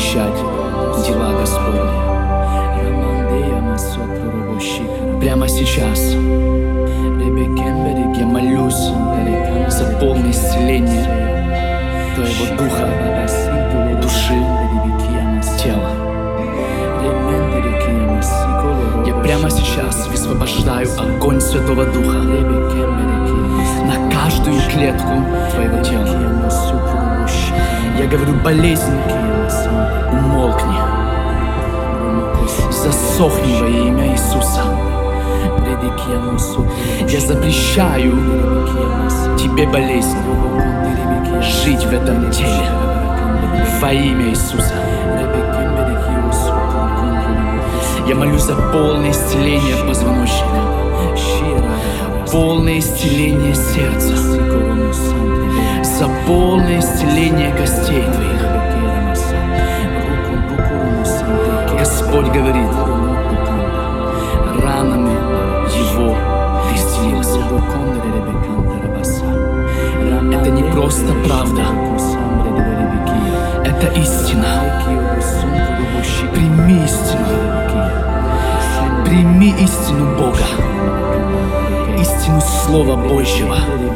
освящать дела Господни. Прямо сейчас я молюсь за полное исцеление Твоего духа, души, тела. Я прямо сейчас высвобождаю огонь Святого Духа на каждую клетку Твоего тела. Я говорю: болезнь, умолкни, засохни во имя Иисуса. Я запрещаю тебе, болезнь, жить в этом теле во имя Иисуса. Я молюсь за полное исцеление позвоночника, полное исцеление сердца, за полное исцеление костей Твоих. Господь говорит: ранами Его Ты исцелился. Это не просто правда, это истина. Прими истину. Прими истину Бога, истину Слова Божьего.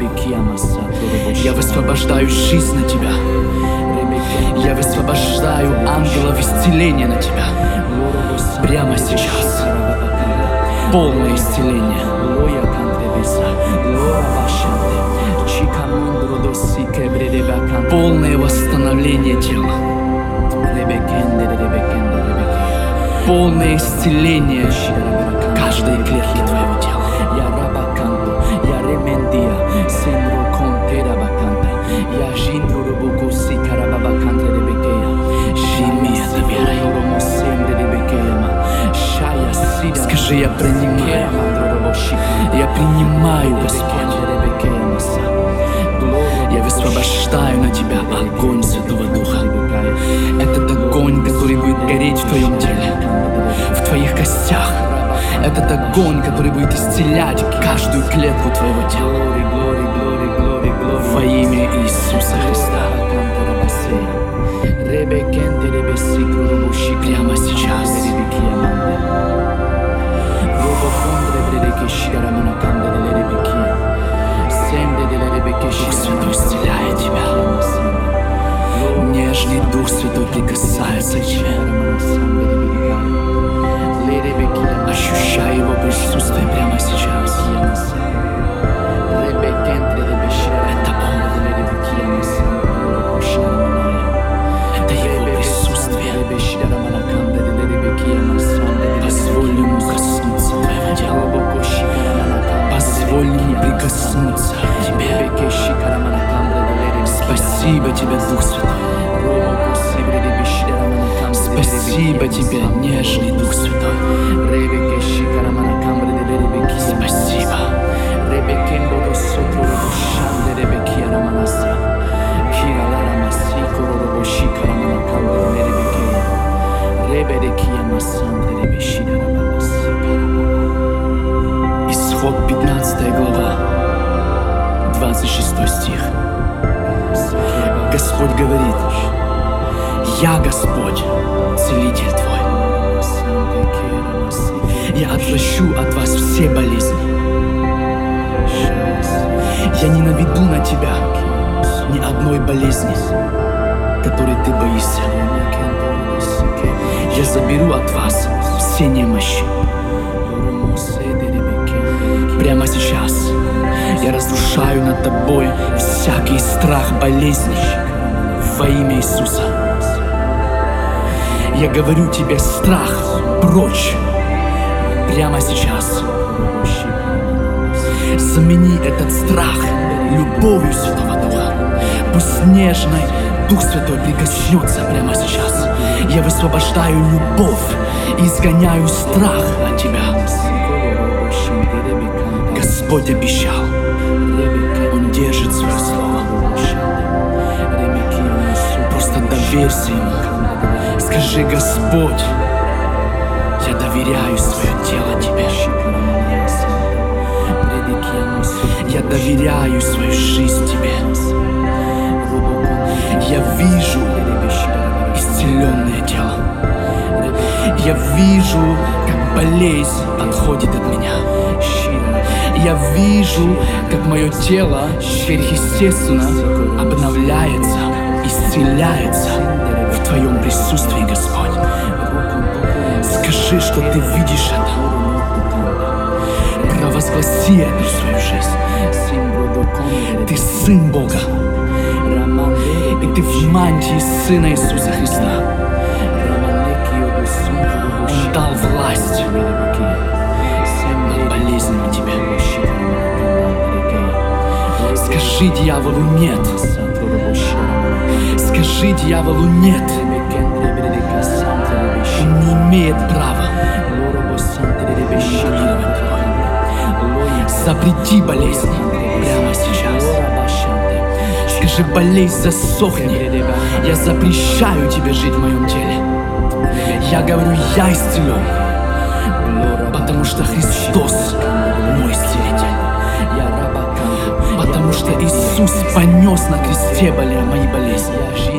Я высвобождаю жизнь на тебя. Я высвобождаю ангелов исцеления на тебя. Прямо сейчас. Полное исцеление. Полное восстановление тела. Полное исцеление каждой клетки Твоего тела. Прими это верой. Скажи: я принимаю. Я принимаю, Господь. Я высвобождаю на тебя огонь Святого Духа. Этот огонь, который будет гореть в твоем теле, в твоих костях. Этот огонь, который будет исцелять каждую клетку твоего тела. Во имя Иисуса Христа. Прямо сейчас. Дух Святой исцеляет тебя. Нежный Дух Святой прикасается к тебе. Ощущай Его присутствие прямо сейчас. Это Он. Это Его присутствие. Позволь Ему коснуться твоего тела. Позволь Ему прикоснуться к тебе. Спасибо тебе, Дух Святой. Спасибо тебе, нежный Дух Святой. Спасибо. Исход 15 глава, 26 стих. Господь говорит: я Господь, целитель твой. Я отвращу от вас все болезни. Я не наведу на тебя ни одной болезни, которой ты боишься. Я заберу от вас все немощи. Прямо сейчас я разрушаю над тобой всякий страх болезни во имя Иисуса. Я говорю тебе: страх прочь. Прямо сейчас. Замени этот страх любовью Святого Духа. Пусть нежный Дух Святой прикоснется прямо сейчас. Я высвобождаю любовь и изгоняю страх от тебя. Господь обещал. Он держит свое слово. Просто доверься Ему. Скажи: Господь, я доверяю свое тело Тебе. Я доверяю свою жизнь Тебе. Я вижу исцеленное тело. тело. Я вижу, как болезнь отходит от меня. Я вижу, как мое тело сверхъестественно обновляется, исцеляется в Твоем присутствии, Господь. Скажи, что Ты видишь это. Провозгласи это в свою жизнь. Ты Сын Бога, и Ты в мантии Сына Иисуса Христа. Он дал власть над болезнью тебе. Скажи дьяволу нет. Скажи дьяволу нет. Он не имеет права доминировать тобой. Запрети болезни прямо сейчас. Скажи: болезнь, засохни. Я запрещаю тебе жить в моем теле. Я говорю: я исцелен, потому что Христос мой исцелитель. Потому что Иисус понес на кресте мои болезни.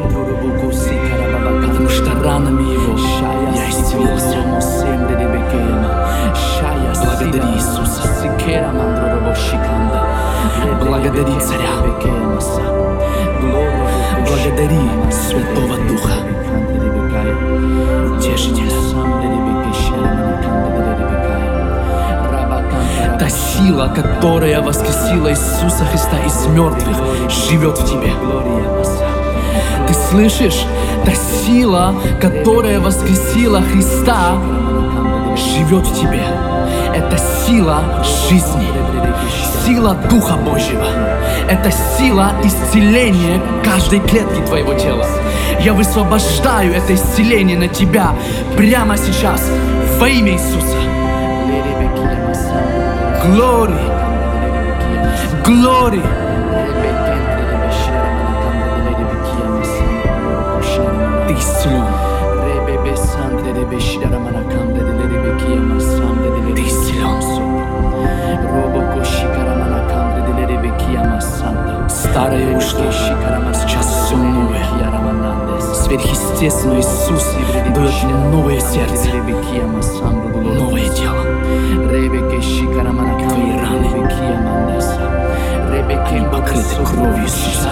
Потому что ранами Его я исцелился. Благодари Иисуса. Благодари Царя. Благодари Святого Духа, Утешителя. Та сила, которая воскресила Иисуса Христа из мертвых, живет в тебе. Ты слышишь? Та сила, которая воскресила Христа, живет в тебе. Это сила жизни, сила Духа Божьего. Это сила исцеления каждой клетки твоего тела. Я высвобождаю это исцеление на тебя прямо сейчас во имя Иисуса. Glory, glory. Ты исцелен. Ты исцелен. Старое ушло, сейчас все новое. Сверхъестественно Иисус дает новое сердце, новое тело. Твои раны, они покрыты кровью Иисуса.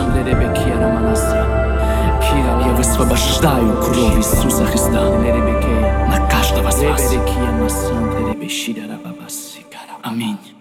Я высвобождаю кровь Иисуса Христа на каждого из вас. Аминь.